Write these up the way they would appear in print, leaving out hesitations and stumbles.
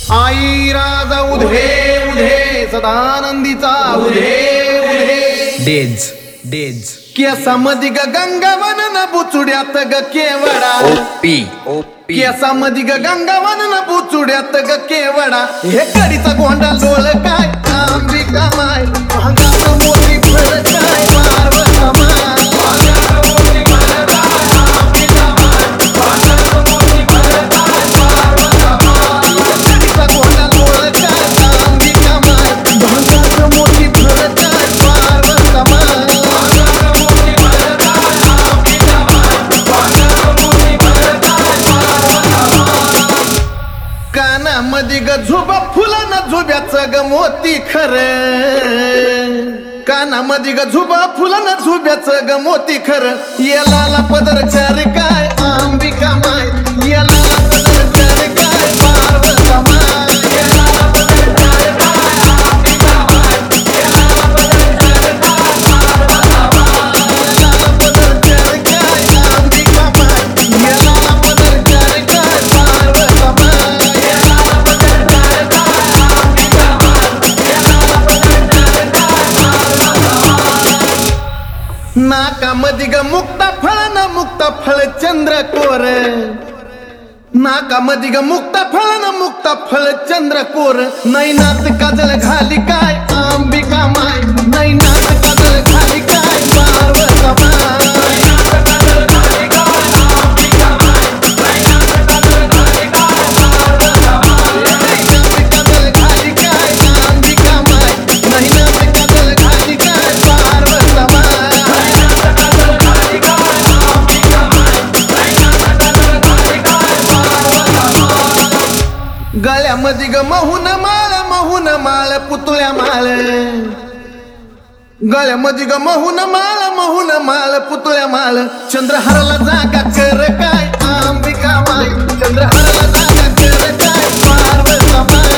आई राजा उधे उधे सदानंदीचा उधे उधे days days केसामध्ये ग गंगावन न बुचुड्यात ग केवडा ओपी ओपी केसामध्ये ग गंगावन न बुचुड्यात ग केवडा हे कडीचा गोंडा डोळ काय अंबिका माय भांगात मोठी फळ काय पार्वता माय कानामध्ये ग झुबा फुलं न झुब्याचं ग मोती खरं कानामध्ये ग झुबा फुलं न झुब्याचं ग मोती खरं याला पदर चार काय अंबिका माय याला पदर चार काय पार्वता माय नाकामध्ये ग मुक्ता फळ चंद्रकोर नाकामध्ये ग मुक्ता फळ चंद्रकोर नैनात काजल घाली काय अंबिका माय नैनात काजल घाली काय पार्वता माय गळ्यामध्ये ग महून माळ पुतळ्या माळ गळ्यामध्ये ग महून माळ पुतळ्या माळ चंद्रहाराला जागा कर काय अंबिका माय चंद्रहाराला जागा कर काय पार्वता माय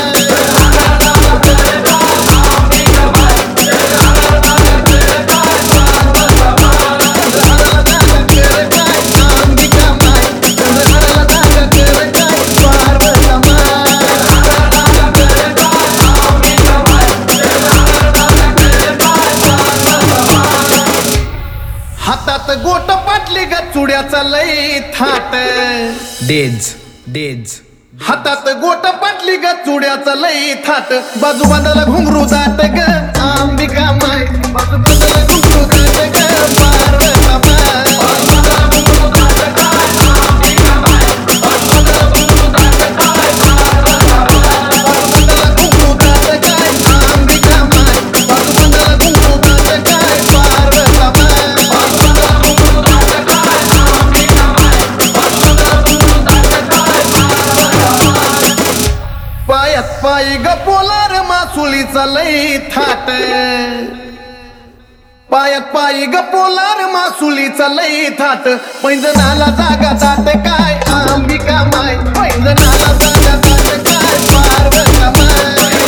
हातात गोट पाटली ग चुड्याचा लई थाट डेज डेज हातात गोट पाटली ग चुड्याचा लई थाट बाजू बांधाला घुंगरू जात ग अंबिका माय बाजू बांधाला घुंगरू जात ग पार्वता माय पायी ग पोलार मासुलीचा लई थाट पायी ग पोलार मासुलीचा लई थाट पैंजणाला जागा जात काय अंबिका माय पैंजणाला जागा जात काय पार्वता माय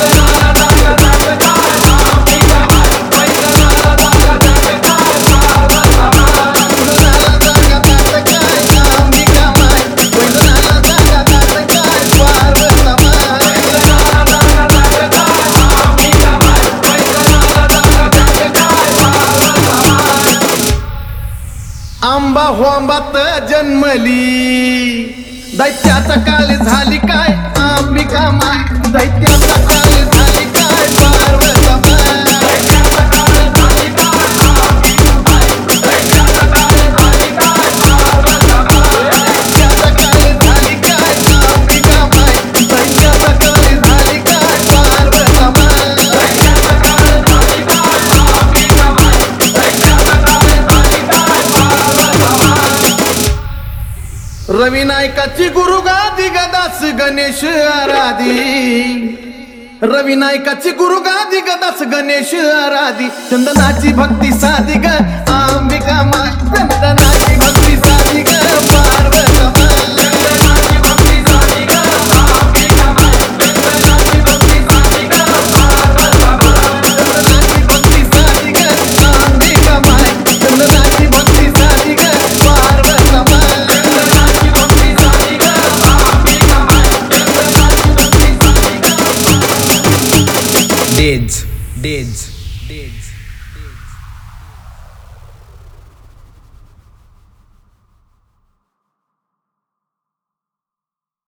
आंबा होंबात जन्मली दैत्याचा काळ झाली काय अंबिका माय दैत्याचा काळ झाली काय पार्वता माय रवी नायकाची गुरु गादी गदास गणेश आराधी रवी नायकाची गुरु गादी गदास गणेश आराधी चंदनाची भक्ती साधी ग अंबिका माय चंदनाची भक्ती साधी ग पार्वता माय डेज डेज